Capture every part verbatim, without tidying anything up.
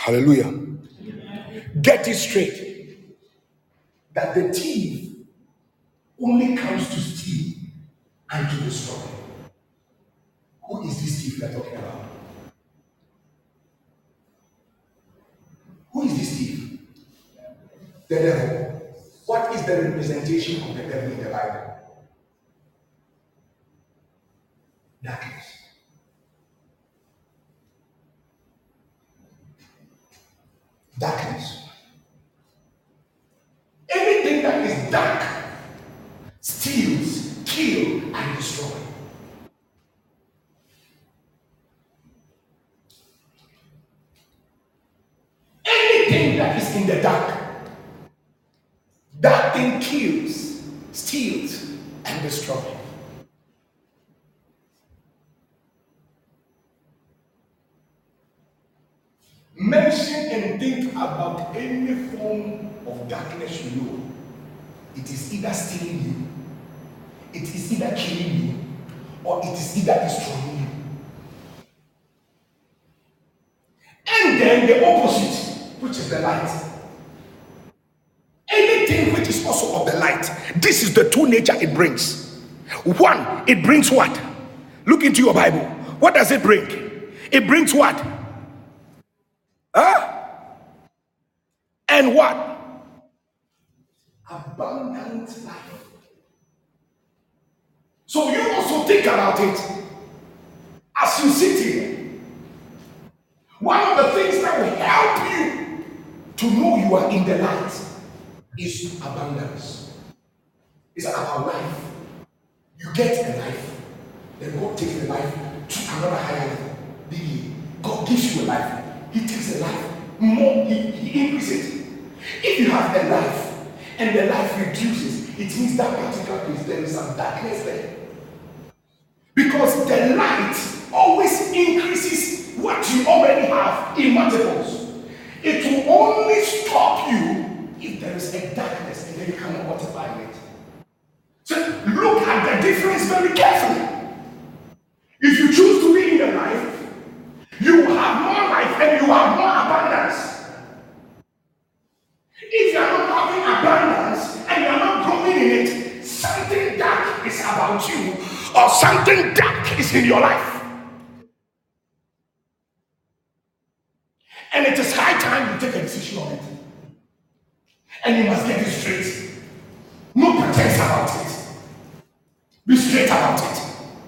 Hallelujah. Get it straight that the thief only comes to steal and to destroy. Who is this thief we are talking about? Who is this thief? The devil. What is the representation of the devil in the Bible? Darkness. Darkness. Anything that is dark steals, kills, and destroys. Anything that is in the dark, that thing kills, steals, and destroys. Mention and think about any form of darkness you know. It is either stealing you, it is either killing you, or it is either destroying you. And then the opposite, which is the light. Anything which is also of the light, this is the true nature it brings. One, it brings what? Look into your Bible. What does it bring? It brings what? Huh? And what? Abundant life. So you also think about it as you sit here. One of the things that will help you to know you are in the light is abundance. It's about life. You get a life, then God takes the life to another higher level. God gives you a life. He takes a life more, he, he increases it. If you have a life and the life reduces, it means that particular place there is some darkness there. Because the light always increases what you already have in multiples. It will only stop you if there is a darkness and then you cannot multiply it. So look at the difference very carefully. If you choose to be in the life, you will have more life and you have more abundance. If you are not having abundance and you are not growing in it, something dark is about you or something dark is in your life. And it is high time you take a decision on it. And you must get it straight. No pretense about it. Be straight about it.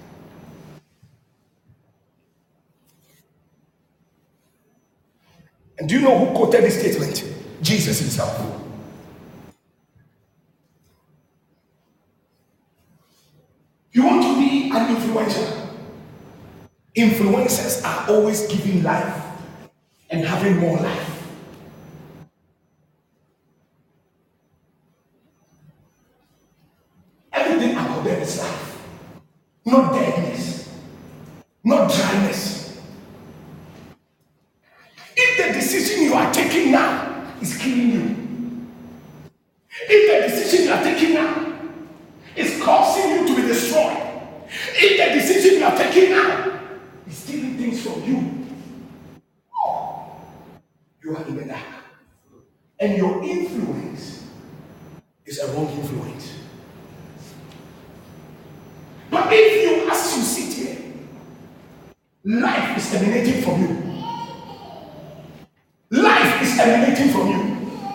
And do you know who quoted this statement? Jesus himself. You want to be an influencer? Influencers are always giving life and having more life. Everything about them is life. Not deadness. Not dryness. If the decision you are taking now is killing you, if the decision you are taking now is causing you to be destroyed, if the decision you are taking now is stealing things from you, you are in the dark. And your influence is a wrong influence. But if you, as you sit here, life is emanating from you. Life is emanating from you.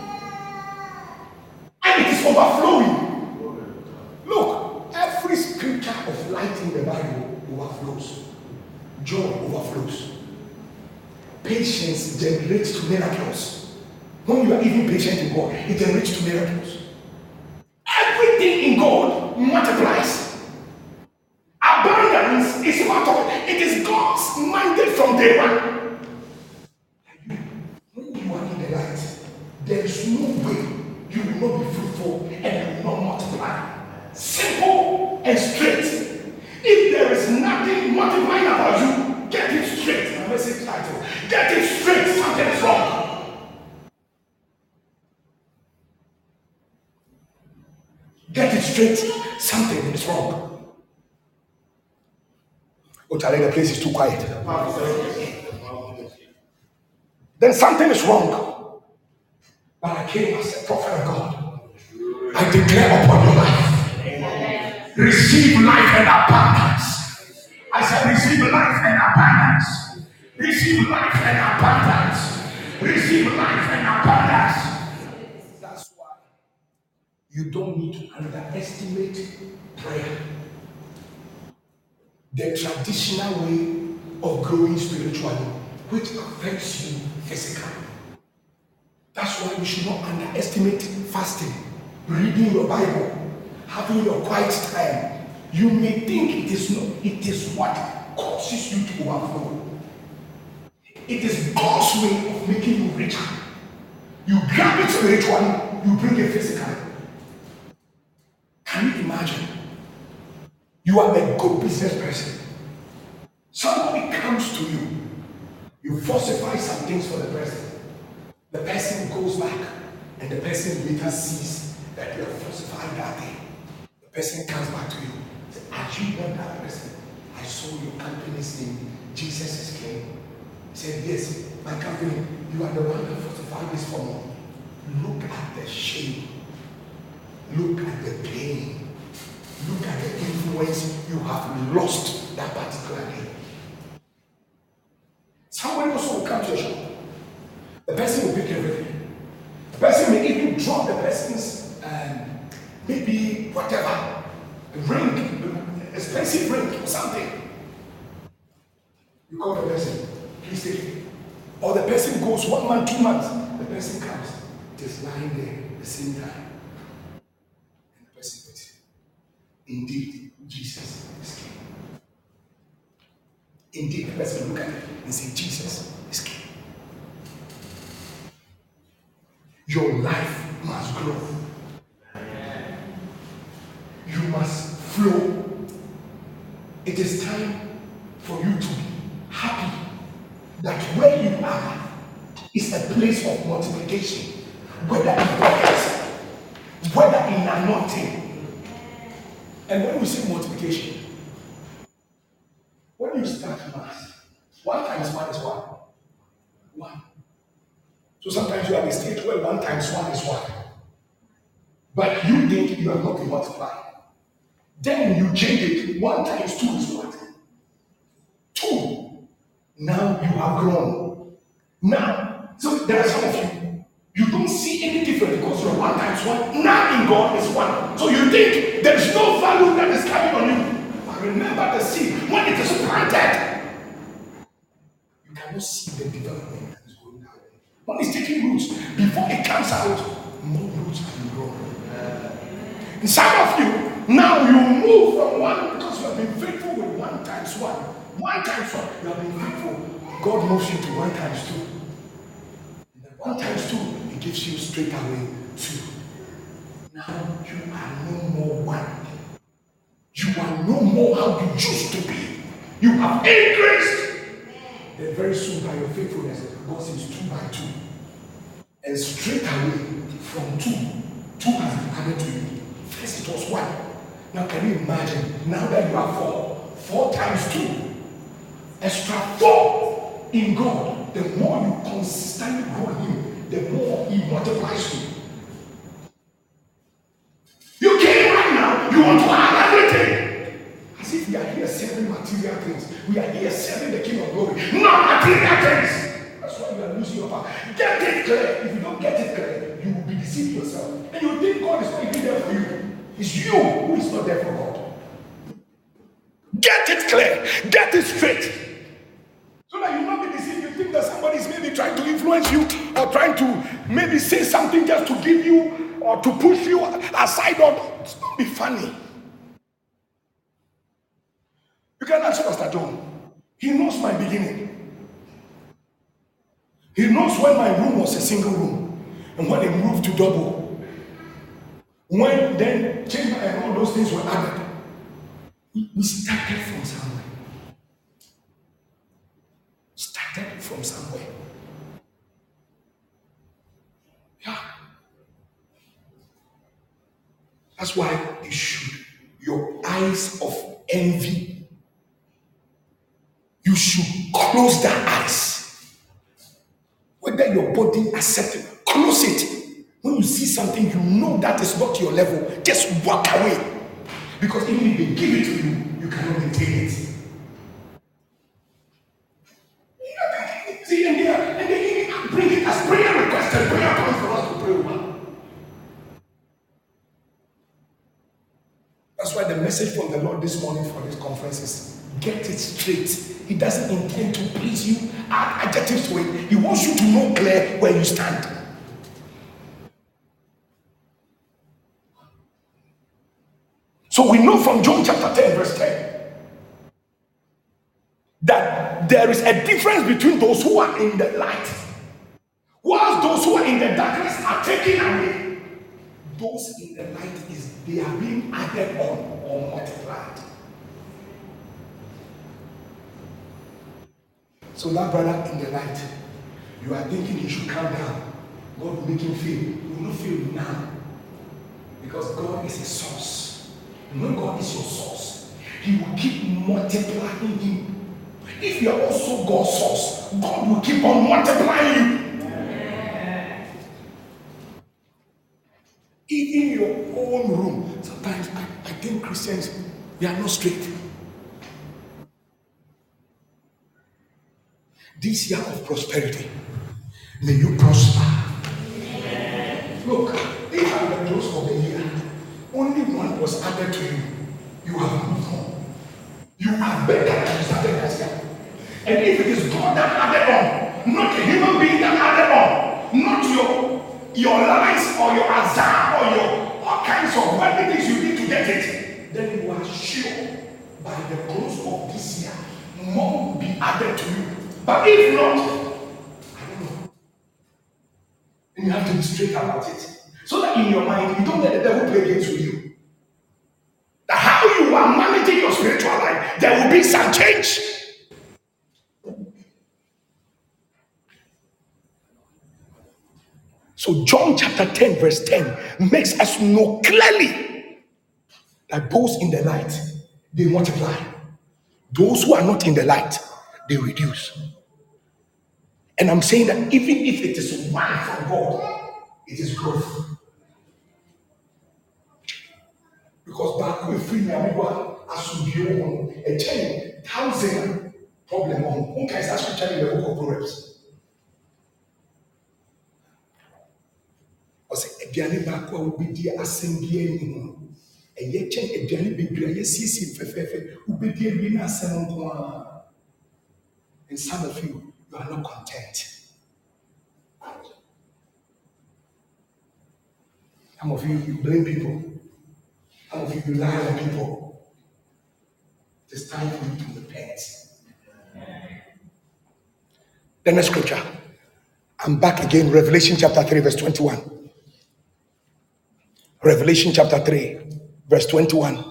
And it is overflowing. Look, every scripture of light in the Bible overflows. Joy overflows. Patience generates to miracles. When you are even patient in God, it generates to miracles. Everything in God multiplies. Abundance is part of it. It is God's mandate from day one. When you are in the light, there is no way you will not be fruitful and you will not multiply. Simple and straight. If there is nothing multiplying about you, get it straight. My message title: get it straight. Something is wrong. Get it straight. Something is wrong. Oh, Charlie, the place is too quiet. then something is wrong. But I came as a prophet of God. I declare upon your life, receive life and abundance. I said, receive life and abundance. Receive life and abundance. Receive life and abundance. That's why you don't need to underestimate prayer. The traditional way of growing spiritually, which affects you physically. That's why you should not underestimate fasting, reading your Bible, having your quiet time. You may think it is not, it is what causes you to overflow. It is God's way of making you richer. You grab it spiritually, you bring it physically. Can you imagine? You are a good business person. Somebody comes to you, you falsify some things for the person. The person goes back, and the person later sees that you have falsified that thing. The person comes back to you. Says, are you not that person? I saw your company's name. Jesus is King. He said, yes, my company, you are the one that falsified this for me. Look at the shame. Look at the pain. Look at the influence you have lost that particular day. Somebody also will come to your shop. The person will pick everything. The person may even drop the person's um, maybe whatever, a ring, expensive ring or something. You call the person, please take it. Or the person goes one month, two months. The person comes, it is lying there at the same time. And the person says, indeed, Jesus is King. Indeed, the person will look at it and say, Jesus is King. Your life must grow. You must flow. It is time for you to be happy that where you are is a place of multiplication, whether in prayers, whether in anointing. And when we say multiplication, when you start math, one times one is one. One. So sometimes you have a stage where one times one is one. But you think you have not been multiplied. Then you change it. One times two is what? Two. Now you have grown. Now, so there are some of you, you don't see any difference because you're one times one. Now in God is one. So you think there's no value that is coming on you. But remember the seed, when it is planted, you cannot see the development that is going down. When it's taking roots, before it comes out, more roots can grow. And some of you, now you move from one because you have been faithful with one times one. One times one, you have been faithful. God moves you to one times two. And then one times two, He gives you straight away two. Now you are no more one. You are no more how you used to be. You have increased. Then very soon by your faithfulness, God says two by two. And straight away from two, two has been added to you. First it was one. Now can you imagine, now that you are four, four times two, extra four in God, the more you consistently grow in Him, the more He multiplies you. You came right now, you want to have everything. As if we are here serving material things. We are here serving the King of Glory, not material things. That's why you are losing your power. Get it clear. If you don't get it clear, you will be deceiving yourself. And you think God is not even there for you. It's you who is not there for God. Get it clear. Get it straight. So that you will not be deceived. You think that somebody is maybe trying to influence you or trying to maybe say something just to give you or to push you aside. Or it's not be funny. You can ask Pastor John. He knows my beginning. He knows when my room was a single room and when it moved to double. When then chamber and all those things were added. We started from somewhere. Started from somewhere. Yeah. That's why you should, your eyes of envy, you should close that eyes. whether your body accepts it, close it. When you see something you know that is not your level, just walk away. Because even if they give it to you, you cannot maintain it. See, and they, are, and they bring it as prayer request and prayer point for us to pray over. That's why the message from the Lord this morning for this conference is get it straight. He doesn't intend to please you, add adjectives to it. He wants you to know clear where you stand. So we know from John chapter ten, verse ten, that there is a difference between those who are in the light, whilst those who are in the darkness are taken away. Those in the light is they are being added on or multiplied. So that brother in the light, you are thinking he should come down. God will make him feel. He will not feel now. Because God is a source. And when God is your source, he will keep multiplying him. If you are also God's source, God will keep on multiplying you. In your own room. Sometimes I, I think Christians, we are not straight. This year of prosperity, may you prosper. Amen. Look, if at the close of the year, only one was added to you, you have moved on. You are better than you started last year. And if it is God that added on, not a human being that added on, not your your lies or your azar or your all kinds of remedies you need to get it, then you are sure by the close of this year, more will be added to you. But if not, I don't know. And you have to be straight about it. So that in your mind, you don't let the devil play games with you. That how you are managing your spiritual life, there will be some change. So John chapter ten verse ten makes us know clearly that those in the light, they multiply. Those who are not in the light, they reduce. And I'm saying that even if it is one from God, it is growth. Because back with free amigo asubio a chain thousand problem on who can start scripture in the book of Proverbs. I say Ediani Bakwa will be the assembly anymore. And yet change Ediani be great, yes, see fefe, who be the winner assembly. And some of you, you are not content. Some of you, you blame people. Some of you, you lie on people. It's time for you to repent. The next scripture. I'm back again, Revelation chapter three, verse twenty-one. Revelation chapter three, verse twenty-one.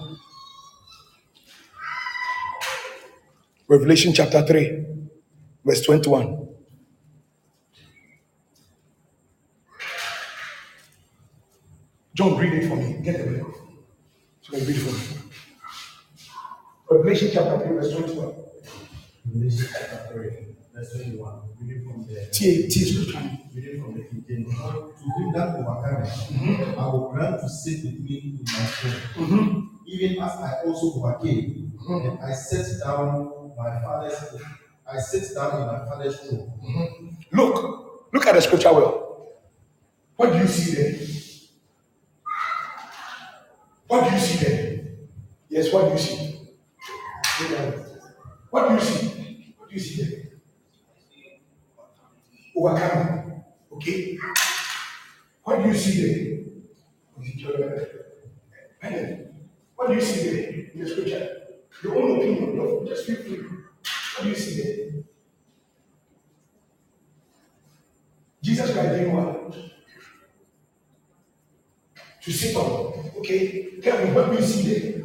Revelation chapter three, verse twenty-one. John, read it for me. Get the Bible. So read it for me. Revelation chapter three, verse twenty-one. Revelation chapter three, verse twenty-one. Reading from the T A Reading from the King James. To him that overcometh, mm-hmm. I will grant to sit with me in my throne, mm-hmm. even as I also overcame, mm-hmm. and I sat down my father's I sit down in my father's throne. Mm-hmm. Look, look at the scripture well. What do you see there? What do you see there? Yes, what do you see? What do you see? What do you see there? Overcoming. Okay? What do you see there? What do you see there in the scripture? Your own opinion. No, just feel free. What do you see there? Jesus Christ doing what? To sit on. Okay? Tell me, what do you see there?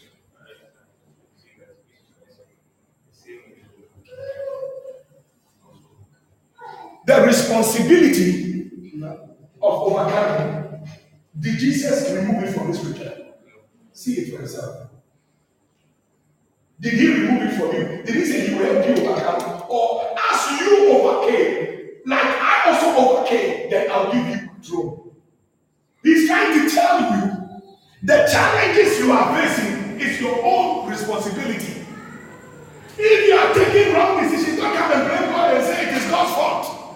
The responsibility of overcoming. Did Jesus remove it from the scripture? See it for yourself. Did he remove it from you? Did he say he will help you overcome? Or as you overcame, like I overcame, then I'll give you control. He's trying to tell you the challenges you are facing is your own responsibility. If you are taking wrong decisions, don't come and blame God and say it is God's fault.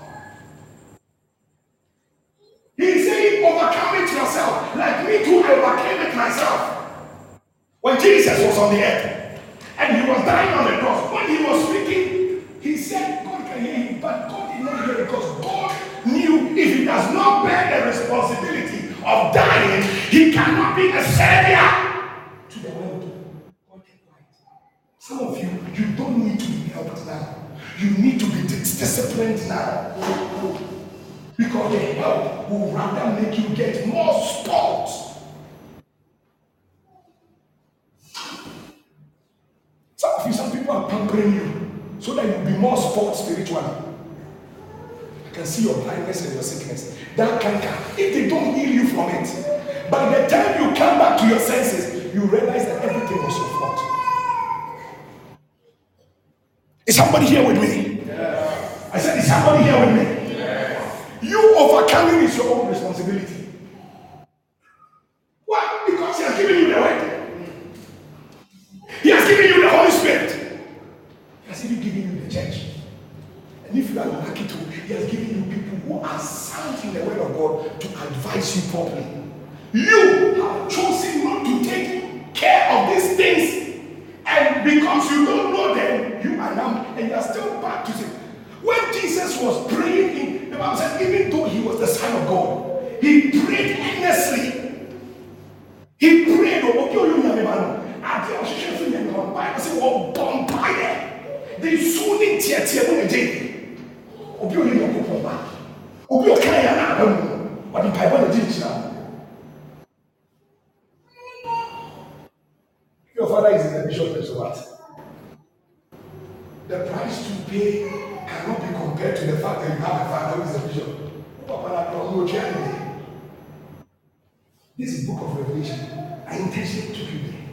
He's saying overcome it yourself. Like me too, I overcame it myself. When Jesus was on the earth and he was dying on the cross, when he was speaking, he said God can hear him, but God did not hear him because God knew if he does not bear the responsibility of dying, he cannot be a savior to the world. Some of you, you don't need to be helped now. You need to be disciplined now. Because the help will rather make you get more sports. Some of you, some people are pampering you so that you'll be more sports spiritually. I can see your blindness and your sickness. That canker, if they don't heal you from it, by the time you come back to your senses, you realize that everything was your fault. Is somebody here with me? Yeah. I said, is somebody here with me? Yeah. You overcoming is your own responsibility. Why? Because he has given you the word. He has given you the Holy Spirit. He has even given you the church. And if you are lucky to, he has given you people who are sound in the word of God to advise you properly. You have chosen not to take care of these things. And because you don't know them, you are now, and you are still back to sin. When Jesus was praying, in, the Bible said, even though he was the Son of God, he prayed earnestly. He prayed, oh, okay, you know, man. I tell you, you know, I say, oh, bonfire. They soon in tear, tear, when they did. Oh, you know, go back. Oh, you can't, I don't know. What the Bible did now. Your father is in the bishop and so what? The price to pay cannot be compared to the fact that you have a father who is a bishop. This is the book of Revelation. I intentionally took you there.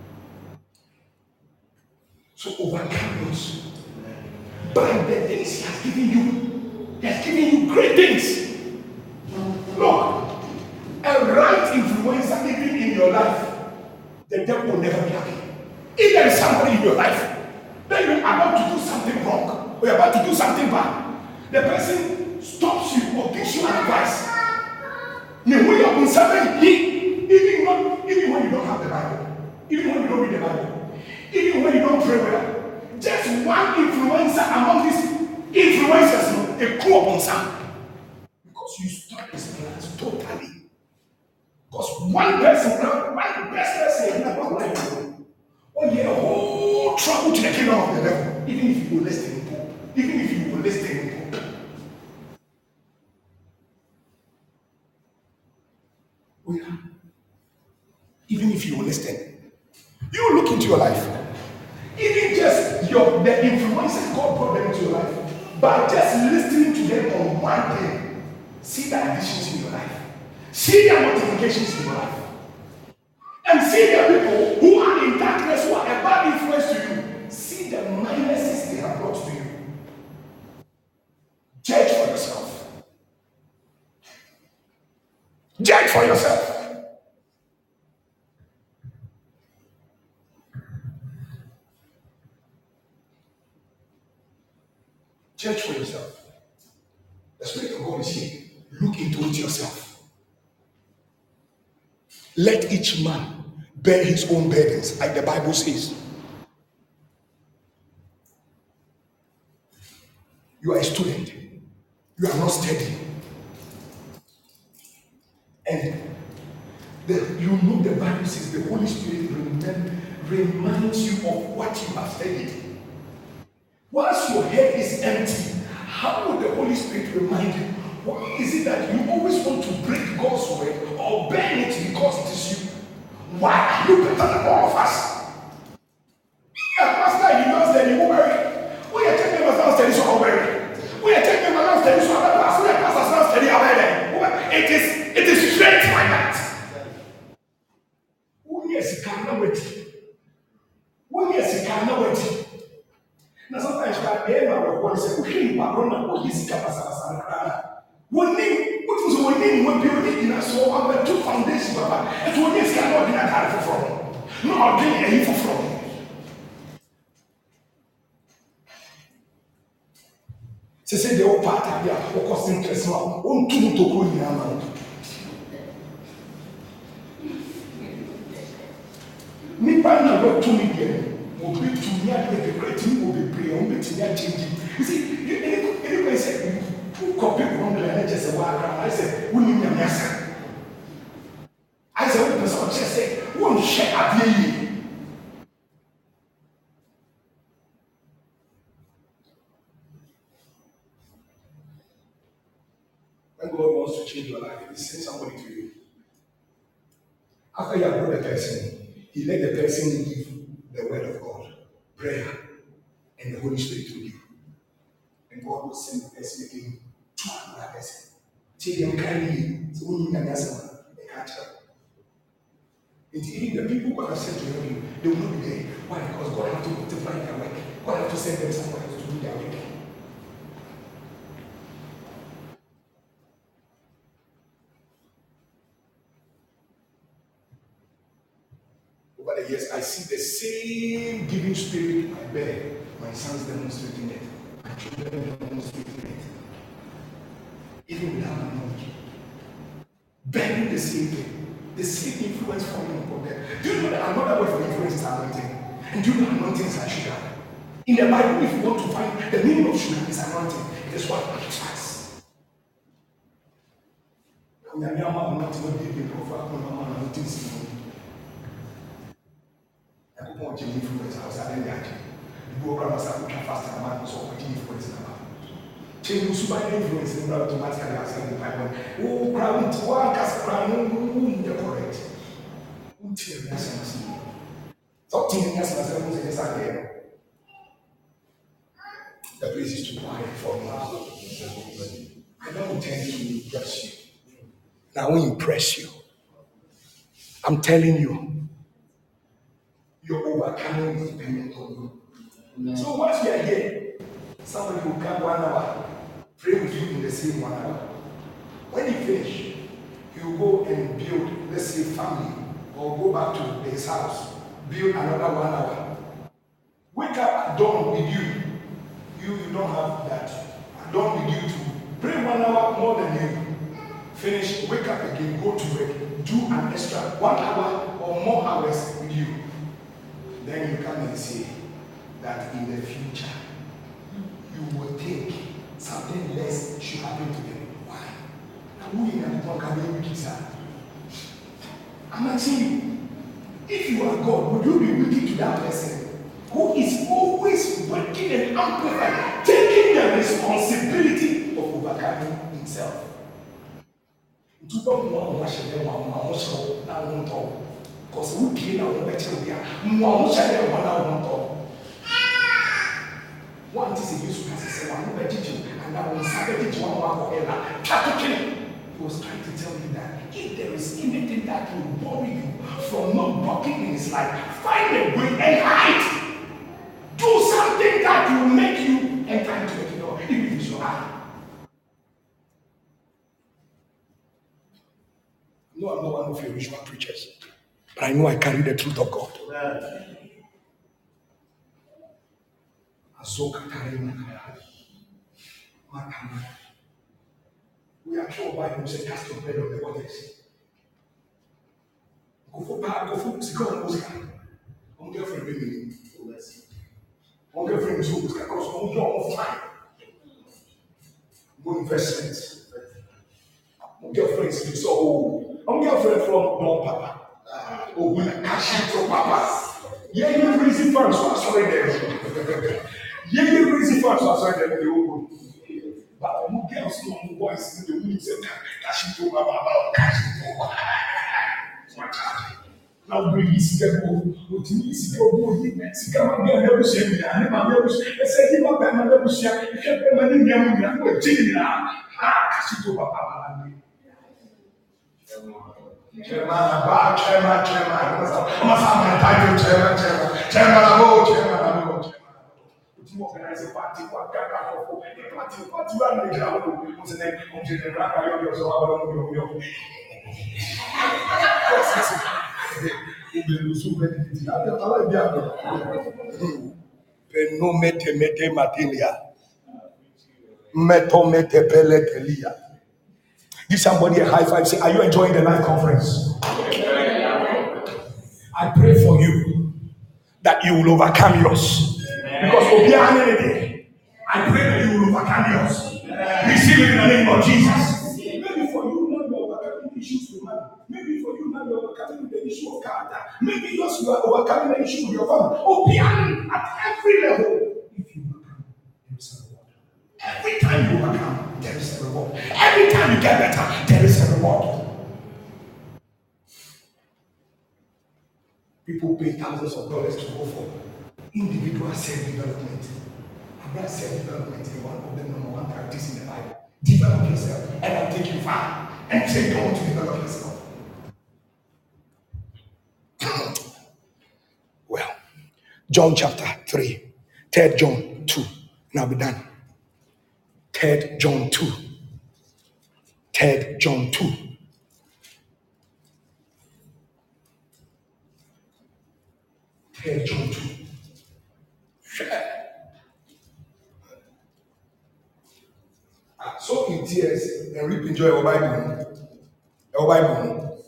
So overcome those. By the things he has given you, he has given you great things. Look, a right influencer even in your life, the devil will never be happy. If there is somebody in your life, then you're about to do something wrong, or you're about to do something bad, the person stops you or gives you advice. Even when you don't have the Bible, even when you don't read the Bible, even when you don't pray well, just one influencer among these influencers, a crew upon some, because you stop his plans totally. Because one person, one best person in the life, oh yeah, whole trouble to the kingdom of the devil. Even if you will listen, even if you will listen. Oh yeah. Even if you will listen, you look into your life. Even just your the influences God brought them into your life, by just listening to them on one day, see the additions in your life. See their multiplications in your life. And see the people who are in darkness, who are a bad influence to you. See the minuses they have brought to you. Judge for yourself. Judge for yourself. Judge for yourself. The Spirit of God is here. Look into it yourself. Let each man bear his own burdens, like the Bible says. You are a student. You are not steady. And the, you know the Bible says the Holy Spirit remind, reminds you of what you have studied. Once your head is empty, how will the Holy Spirit remind you? Why is it that you always want to break God's word or burn it because it is you? Why are you better than all of us? A pastor, he knows that he will bury. We are taking him as study, so I'll bury. We are taking him as study, so I'll pass. We are pastors now study, I'll bury. It is, it is straight like that. Who yes, he cannot wait. Who yes, he cannot wait. Now sometimes you can hear my voice say, okay, you are running, oh, yes, he can pass. One name, what was one name when people in us so our two foundations, Papa, and one is cannot be a from. No, I'll get a info from. She said the old part of their focus interest on two to go in your mind. Nipa na go to me again. Will be to me at the great thing will be prayer, will be to me changing. You see, anybody said, who copy from the N H S? I said, we need a mess. I said, what person just say, won't share a day. When God wants to change your life, He sends somebody to you. After you have brought the person, He let the person give the word of God, prayer, and the Holy Spirit to you. And God will send the person again to another person. Till them carry so when you can answer, they can't help. Even the people God has sent to help you, they will not be there. Why? Because God has to multiply their work. God has to send them somewhere else to do their work. Over the years, I see the same giving spirit I bear. My sons demonstrating it. My children demonstrating it. Even without knowledge. Bearing the same thing. The same influence coming upon them. Do you know that another word for influence is anointing? And do you know anointing is like sugar? In the Bible, if you want to find the meaning of sugar, is anointing. It is what attracts. I want to influence outside the age. You go around and fast and man, so what influence about? Change super influence in automatically outside the Bible. Oh, crowd, one cast crown, no, they're correct. Until the essence. Something in the essence is there. The place is too quiet for me. I don't intend to impress you. I won't impress you. I'm telling you. Your overcoming is dependent on you. Amen. So once you are here, somebody will come one hour, pray with you in the same one hour. When you finish, you go and build, let's say, family, or go back to his house, build another one hour. Wake up at dawn with you. You, you don't have that. At dawn with you to pray one hour more than you. Finish, wake up again, go to work, do an extra one hour or more hours with you. Then you come and say that in the future, you will think something less should happen to them. Why? I'm asking you, if you are God, would you be wicked to that person who is always working and amplifying, taking the responsibility of overcoming himself? You don't want to wash them one. Because who came out of the better one shall one out on top. One is a use of one better and I will sabotage one one for Catholic. He was trying to tell you that if there is anything that will worry you from not walking in his life, find a way and hide. Do something that will make you enter into the kingdom, even if it's your eye. No, I'm not one of your usual preachers. But I know I carry the truth of God. We are told by him say cast your bread on the waters. Go for power, go for second Oscar. On girlfriend baby. On girlfriend is Oscar because on your time. Go investments. On girlfriend is so old. On girlfriend from Don Papa. Oh, when I cash from Papa. Yeah, you raising funds, so I sorry there. Yeah, you raising funds, so I sorry there. But when girls know who voice in the wind say cash from Papa, cash from Papa. Now bring his girl, what you is your boy, Sicama, never say, and my never say, him up and never say, if you have any young man, we're chilling now. Ah, cash from Papa. Chairman, about chairman, chairman. I'm a family title, chairman, chairman, chairman, about chairman, about chairman. to organize a party, what can I for a party, what you are making out of what's the name of the crack of your so I don't know. Penomete mete matilia. Metomete peletelia. Give somebody a high five. Say, are you enjoying the live conference? I pray for you that you will overcome yours. Because I pray that you will overcome yours. Receive it in the name of Jesus. Maybe for you now you're overcoming issues with money. Maybe for you now you're overcoming the issue of character. Maybe yours you are overcoming the issue with your family. Obiani at every level. If you overcome, there is a reward. Every time you overcome, there is a reward. Every time you get better, there is a reward. People pay thousands of dollars to go for individual self-development. About self-development is one of the number one practice in the Bible. Develop yourself, and I'll take you far. And say you want to develop yourself. Well, John chapter three, third John two. Now be done. third John two. third John two. third John two. Share. So in tears and reap enjoy your Bible. Your Bible.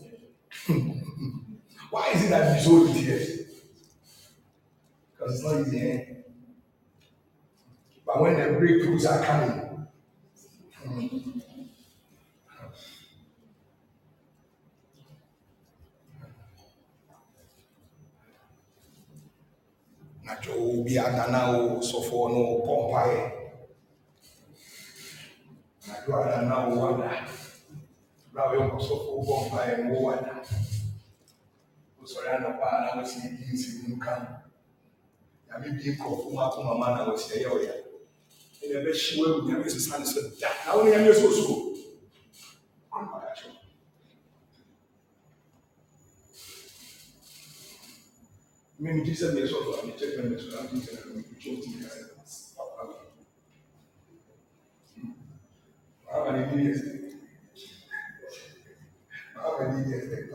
Why is it that you so in tears? Because it's not easy. Eh? But when the breakthroughs are coming, mm, Najo be anana so for no pompae. Najo anana wada. Now you also for pompae and wada. Sorry, I'm not bad. I was in the come. I may be called for my man. I was here. In the best way, we have a son. I only am your school. Many Jesus may also have taken this one. I'm choosing this. How many years? How many years?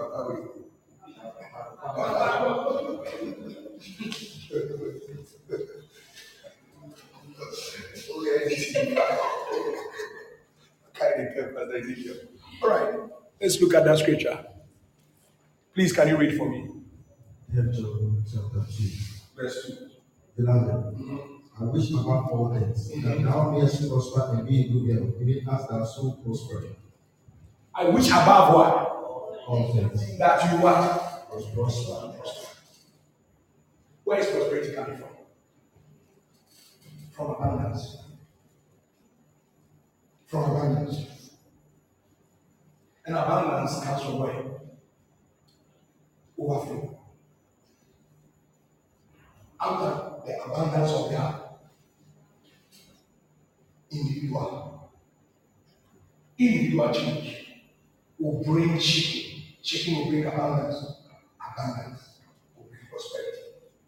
All right, let's look at that scripture. Please, can you read for me? John chapter two, verse two. Beloved, mm-hmm. I wish above all things mm-hmm. that thou mayest prosper and be in good health, even as thou so prospered. I wish above what? All things. That you what? Prosper. Where is prosperity coming from? From abundance. From abundance. And abundance comes from where? Overflow. Out of the abundance of God, individual, individual change will bring shaking. Shaking will bring abundance. Abundance will bring prosperity.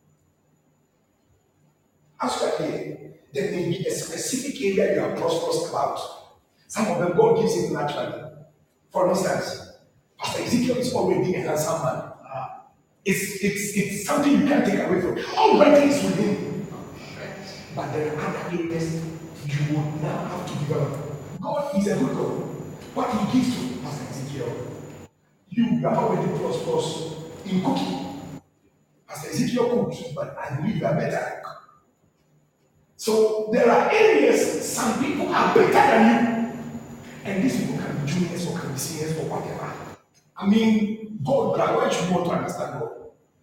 As you are here, there may be a specific area you are prosperous about. Some of them God gives it naturally. For instance, Pastor Ezekiel is already a handsome man. It's, it's, it's something you can't take away from. Already it's within you. But there are other areas you would now have to develop. God is a good God. What he gives to Pastor Ezekiel, you are already prosperous in cooking. Pastor Ezekiel cooks, but I believe you are better at cook. So there are areas some people are better than you. And these people can be juniors or can be seniors or whatever. I mean, God, why should you want to understand God?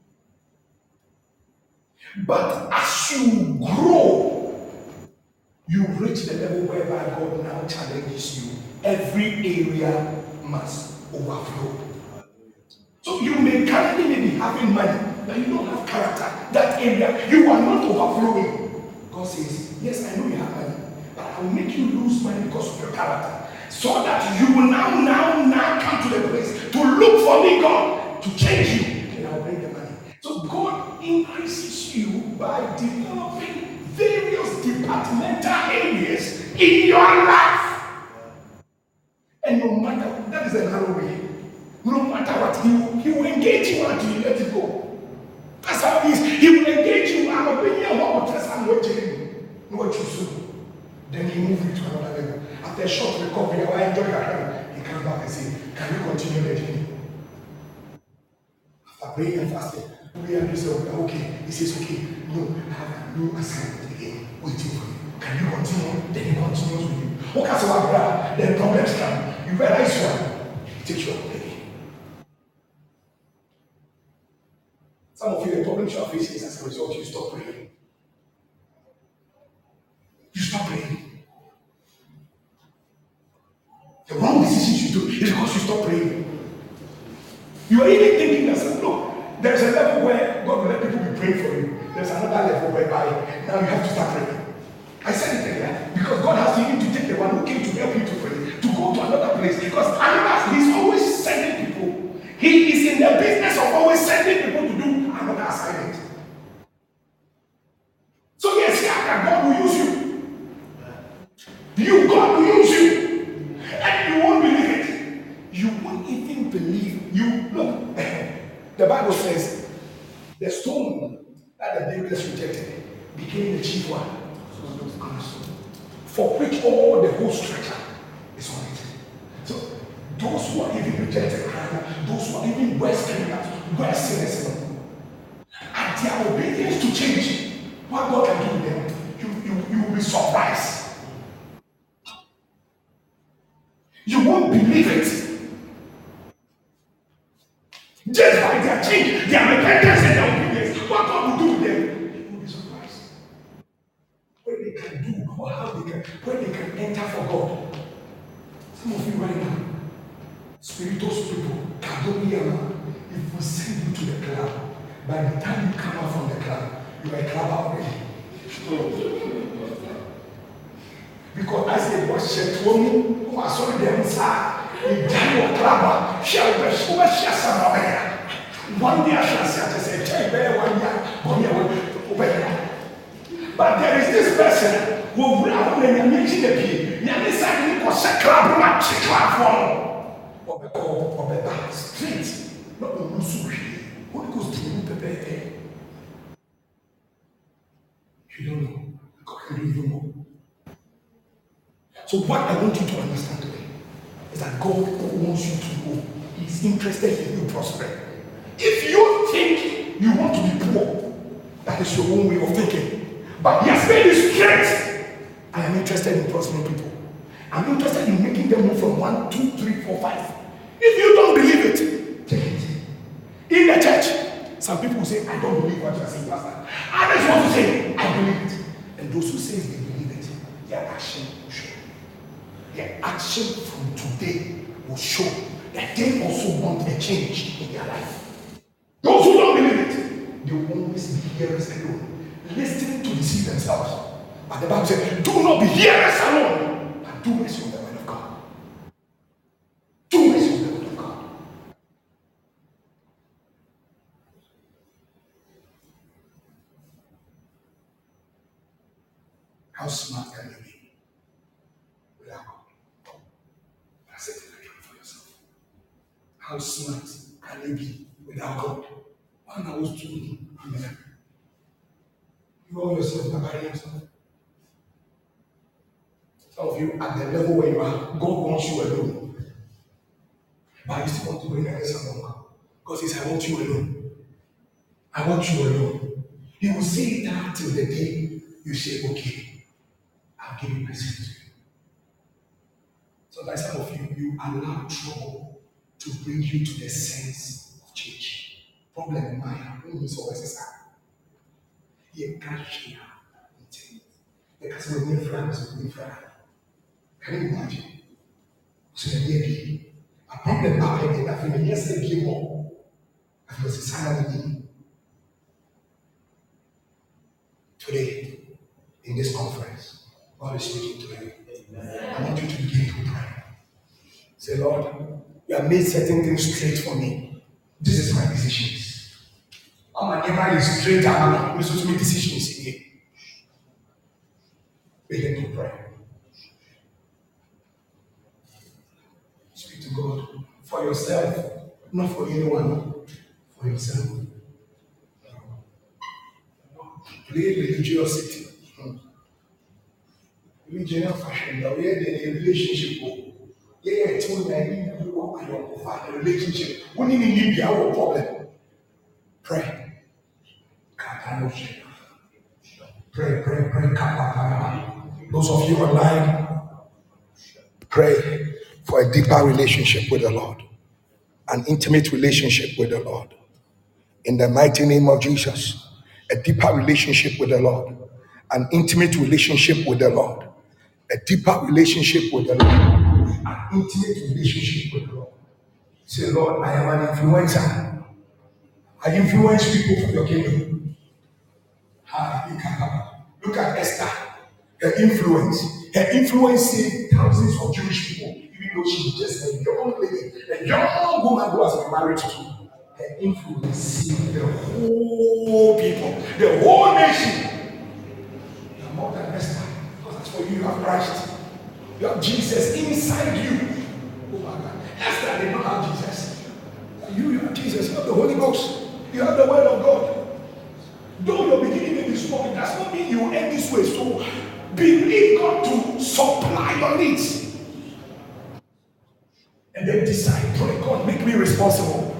But as you grow, you reach the level whereby God now challenges you. Every area must overflow. So you may currently be having money, but you don't have character. That area, you are not overflowing. God says, yes, I know you have money, but I will make you lose money because of your character. So that you will now, now, now come to the place to look for me, God, to change you, and I'll bring the money. So God increases you by developing various departmental areas in your life. And no matter, that is another way. No matter what, he will, he will engage you until you let it go. That's how it is. He will engage you. I'm a big year, what will I'm watching. No, what you soon. Then he moves you to another level. After a short recovery, I enjoy that. He comes back and says, can you continue the journey? After praying and fasting, we are just okay. He says, okay, no, I have a new assignment again waiting for you. Can you continue? Then he continues with you. Okay, so what, brother? Then problems come. You realize one, he takes you away. Some of you, the problems you are facing is as a result, you stop praying. You stop praying. The wrong decisions you do is because you stop praying. You are even thinking that, look, there's a level where God will let people be praying for you. There's another level whereby now you have to start praying. I said it earlier, because God has to even to take the one who came to help you to pray, to go to another place. Because another, he's always sending people. He is in the business of always sending people to do another assignment. So yes, yeah, God will use you. You, God will use you. And you won't believe it. You won't even believe. You look, the Bible says the stone that the builders rejected became the chief one. For which all the whole structure is on it. So those who are even rejected Christ, those who are even worse criminals, worse sinners, and their obedience to change, what God can do with them, you, you, you will be surprised. You won't believe it. Just by their change, their repentance and their obedience, what God will do with them, you will be surprised. What they can do, or how they can, where they can enter for God. Some of you right now, spiritual people, if we send you to the club, by the time you come out from the club, you are a club already. Because I said, what shit woman who are sorry them sir, in Daniel Club, shall be sure she has some one day I shall say, check there one year, one year. But there is this person who will have mention the P. Now, this side, you was a club, not a club for or the call or the back street. Not the Musuki. What goes to the baby? You don't know. God can do even more. So, what I want you to understand today is that God wants you to know He's interested in you prospering. If you think you want to be poor, that is your own way of thinking. But He has made it straight. I am interested in prospering people. I'm interested in making them move from one, two, three, four, five. If you don't believe it, take it. In the church, some people will say, I don't believe what you are saying, Pastor. Others want to say, I believe it. And those who say they believe it, their action will show. Their action from today will show that they also want a change in their life. Those who don't believe it, they will always be hearers alone, listening to deceive themselves. But the Bible says, do not be hearers alone, but do mercy on the word of God. Do mercy on the word of God. How smart can you be without God? That's it for yourself. How smart can you be without God? One I was doing, you owe yourself by yourself. Some of you at the level where you are, God wants you alone. But you still want to bring against along. God says, I want you alone. I want you alone. He will say it out till the day you say, okay, I'll give you my sin to you. Sometimes some of you, you allow trouble to bring you to the sense of change. Problem in mind, who is always a sign. You can't share. Because when you're friends, when you're friends. Can you imagine? So the baby, a problem back in that family, yes, they give more. That was a salary. Today, in this conference, God is speaking to you. I want you to begin to pray. Say, Lord, you have made certain things straight for me. This is my decisions. All my neighbor is straight and I'm supposed to make decisions in here. Begin to pray. Speak to God for yourself, not for anyone. For yourself. Play religiosity. Religion fashion. Now we are in a relationship. Yeah, it's when I you walk your find a relationship. When you need our problem. Pray. Pray, pray, pray. Those of you online, pray for a deeper relationship with the Lord, an intimate relationship with the Lord. In the mighty name of Jesus, a deeper relationship with the Lord, an intimate relationship with the Lord, a deeper relationship with the Lord, an intimate relationship with the Lord. Say, Lord, I am an influencer. I influence people for your kingdom. Look at Esther, her influence. Her influence saved thousands of Jewish people, even though she was just a young lady, a young woman who was married to. Her influence saved the whole people, the whole nation. You are more than Esther, because that's for you, you have Christ. You have Jesus inside you. Oh my God. Esther did not have Jesus. You, you have Jesus, you have the Holy Ghost, you have the Word of God. Though your beginning may be small, it does not mean you will end this way. So believe God to supply your needs. And then decide, pray, God, make me responsible.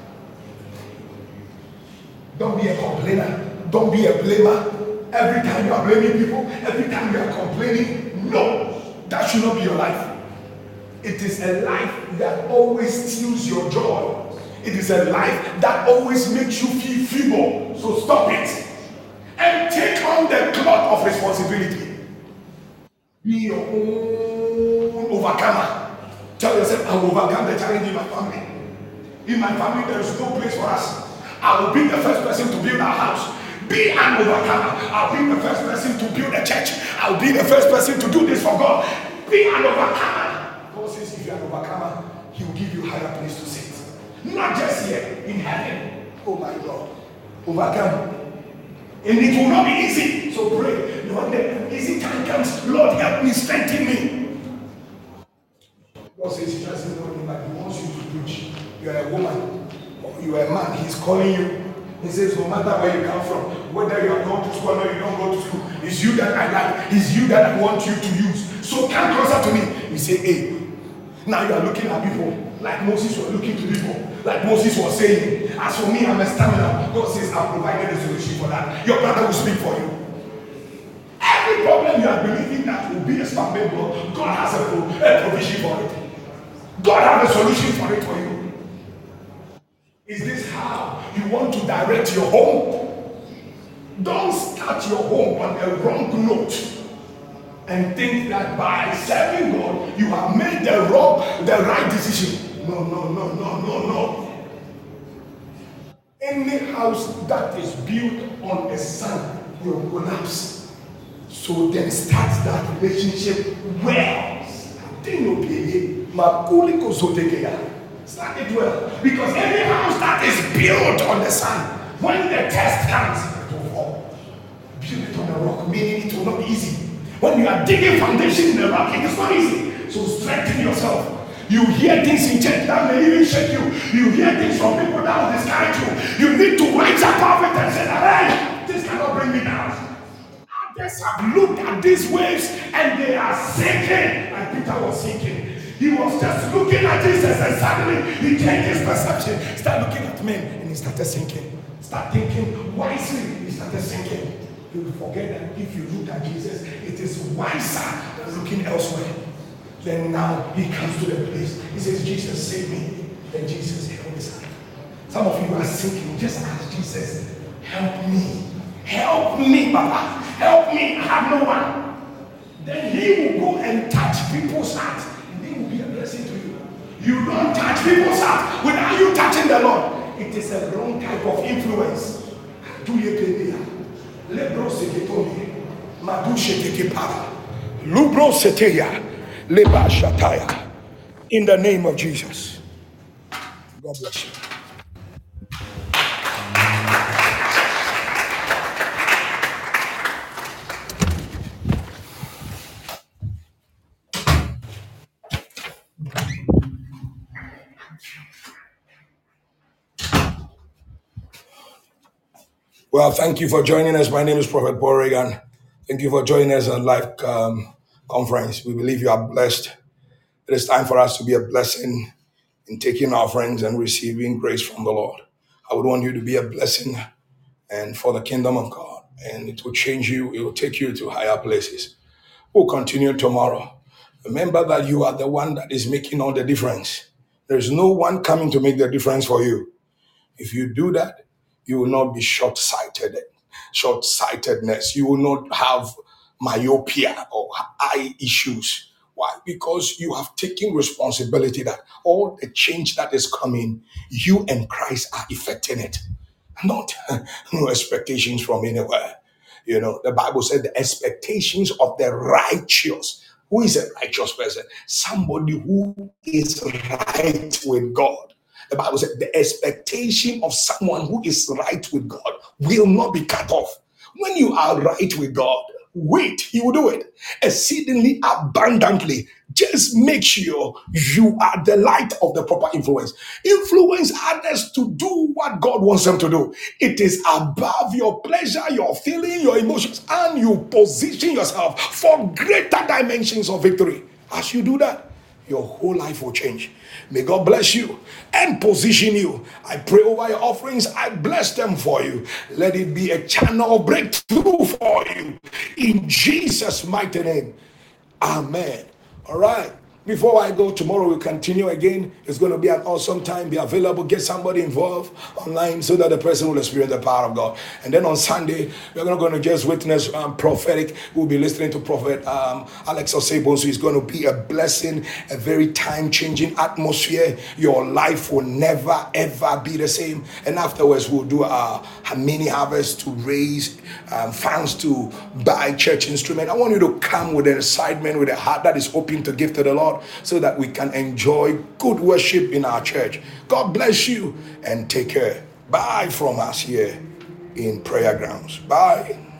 Don't be a complainer. Don't be a blamer. Every time you are blaming people, every time you are complaining, no, that should not be your life. It is a life that always steals your joy. It is a life that always makes you feel feeble. So stop it. And take on the cloth of responsibility. Be your own overcomer. Tell yourself, I will overcome the challenge in my family. In my family, there is no place for us. I will be the first person to build our house. Be an overcomer. I'll be the first person to build a church. I'll be the first person to do this for God. Be an overcomer. God says, if you're an overcomer, He will give you a higher place to sit. Not just here, in heaven. Oh my God. Overcome. And it will not be easy. So pray. Lord, the easy time comes. Lord, help me, strengthen me. God says He doesn't know you, but He wants you to preach. You are a woman or you are a man. He's calling you. He says, no matter where you come from, whether you are going to school or you don't go to school, it's you that I like. It's you that I want you to use. So come closer to me. You say, hey. Now you are looking at people like Moses was looking to people. Like Moses was saying, as for me, I'm a stamina. God says, I've provided a solution for that. Your brother will speak for you. Every problem you are believing that will be a stumbling block, God has a, pro- a provision for it. God has a solution for it for you. Is this how you want to direct your home? Don't start your home on a wrong note and think that by serving God, you have made the wrong, the right decision. No, no, no, no, no, no. Any house that is built on a sand will collapse. So then start that relationship well. Start it well. Because any house that is built on the sand, when the test comes, it will fall. Build it on the rock, meaning it will not be easy. When you are digging foundation in the rock, it is not easy. So strengthen yourself. You hear things in church that may even shake you. You hear things from people that will discourage you. You need to rise above it and say, hey, this cannot bring me down. Others have looked at these waves and they are sinking. And Peter was sinking. He was just looking at Jesus and suddenly he changed his perception. Start looking at men and he started sinking. Start thinking wisely. He started sinking. You will forget that if you look at Jesus, it is wiser than looking elsewhere. Then now he comes to the place. He says, Jesus, save me. Then Jesus helps him. Some of you are sinking. Just ask Jesus, help me. Help me, Papa. Help me. I have no one. Then he will go and touch people's hearts. And they will be a blessing to you. You don't touch people's hearts without you touching the Lord. It is a wrong type of influence. Do you pay Lebro seketomi, madushe tekepara, lubro seteya, leba shataya. In the name of Jesus. God bless you. Well, thank you for joining us. My name is Prophet Paul Reagan. Thank you for joining us on live um, conference. We believe you are blessed. It is time for us to be a blessing in taking offerings and receiving grace from the Lord. I would want you to be a blessing and for the kingdom of God, and it will change you. It will take you to higher places. We'll continue tomorrow. Remember that you are the one that is making all the difference. There's no one coming to make the difference for you. If you do that, you will not be short-sighted. Short-sightedness. You will not have myopia or eye issues. Why? Because you have taken responsibility that all the change that is coming, you and Christ are effecting it. Not no expectations from anywhere. You know, the Bible said the expectations of the righteous. Who is a righteous person? Somebody who is right with God. The Bible said the expectation of someone who is right with God will not be cut off. When you are right with God, wait, He will do it exceedingly abundantly. Just make sure you are the light of the proper influence. Influence others to do what God wants them to do. It is above your pleasure, your feeling, your emotions, and you position yourself for greater dimensions of victory. As you do that, your whole life will change. May God bless you and position you. I pray over your offerings. I bless them for you. Let it be a channel of breakthrough for you. In Jesus' mighty name. Amen. All right. Before I go, tomorrow we'll continue again. It's going to be an awesome time. Be available. Get somebody involved online so that the person will experience the power of God. And then on Sunday, we're not going to just witness um, prophetic. We'll be listening to Prophet um, Alex Osebon. So it's going to be a blessing, a very time-changing atmosphere. Your life will never, ever be the same. And afterwards, we'll do a, a mini harvest to raise um, funds to buy church instruments. I want you to come with an excitement, with a heart that is open to give to the Lord, so that we can enjoy good worship in our church. God bless you and take care. Bye from us here in Prayer Grounds. Bye.